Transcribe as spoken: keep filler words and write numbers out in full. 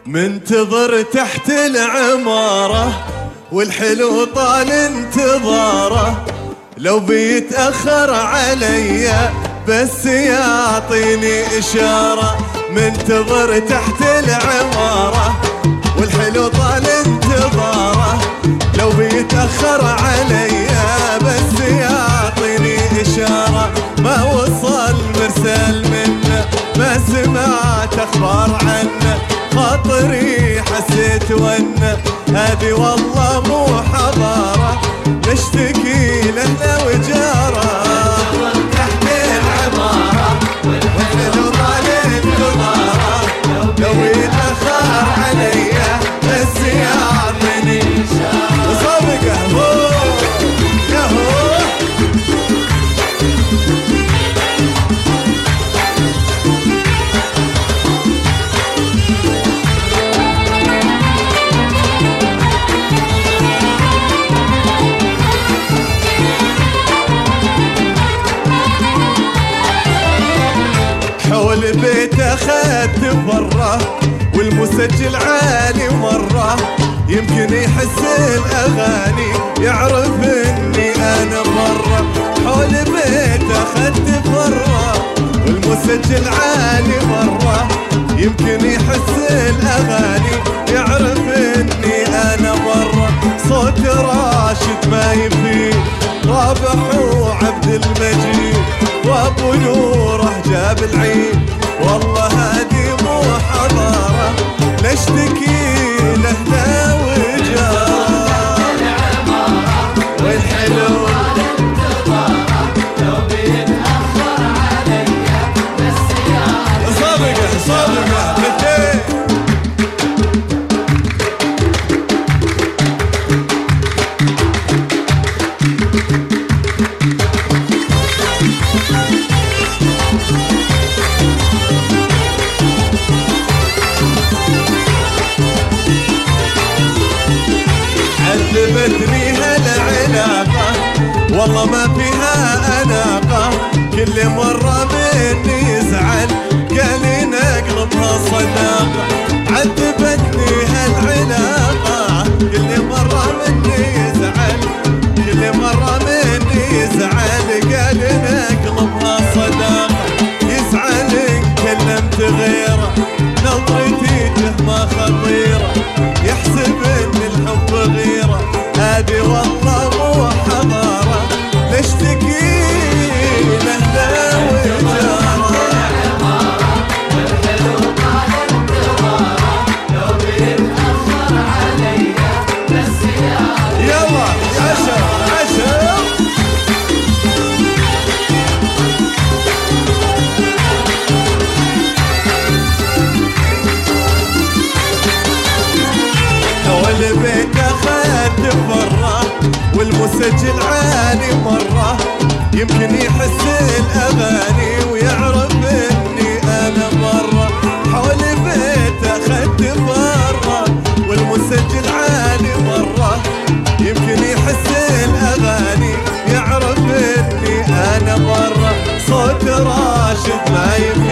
منتظر تحت العمارة والحلو طال انتظاره، لو بيتأخر عليا بس يعطيني إشارة. منتظر تحت العمارة والحلو طال انتظاره، لو بيتأخر عليا بس يعطيني إشارة. ما وصل مرسل منه، ما سمعت أخبار عنه، خاطري حسيت وانه هذه والله مو حضارة، نشتكي لنا وجارة. تحت العمارة والحلو طال انتظاره، لو يتأخر عليا بس يعطيني إشارة. صبقه هو يهو حول بيته خدت بره والمسجل عالي مرة، يمكن يحس الأغاني يعرف إني أنا مرة. حول بيته خدت بره والمسجل عالي مرة، يمكن يحس الأغاني يعرف إني أنا مرة. صوت راشد ما يفيد، رابح وعبد المجيد وابو نوره جاب العيد، والله هادي مو حضاره، نشتكي لهنا وجاره. والحلو لو بيتأخر عليا بس يعرف. صادقه صادقه بدي عذبتني هالعلاقة والله ما فيها أناقة، كل مرة مني يزعل قال نقلبها صداقة. عذبتني هالعلاقة كل مرة مني يزعل، كل مرة مني يزعل قال نقلبها صداقة. يزعل إن كلمت غيره، نظرتي تهمة خطيرة، يحسب إن الحب غيره، هذه والله مو حضارة، نشتكي لهنا وجارة. والحلو طال انتظاره، لو بيتأخر عليا بس يعرف. يلا عشر عشر البيت اخذت برا والمسجل عالي مرة، يمكن يحس الأغاني ويعرف إني أنا مرة. حول البيت اخذت برا والمسجل عالي مرة، يمكن يحس الأغاني يعرف إني أنا مرة. صوت راشد ما يفهم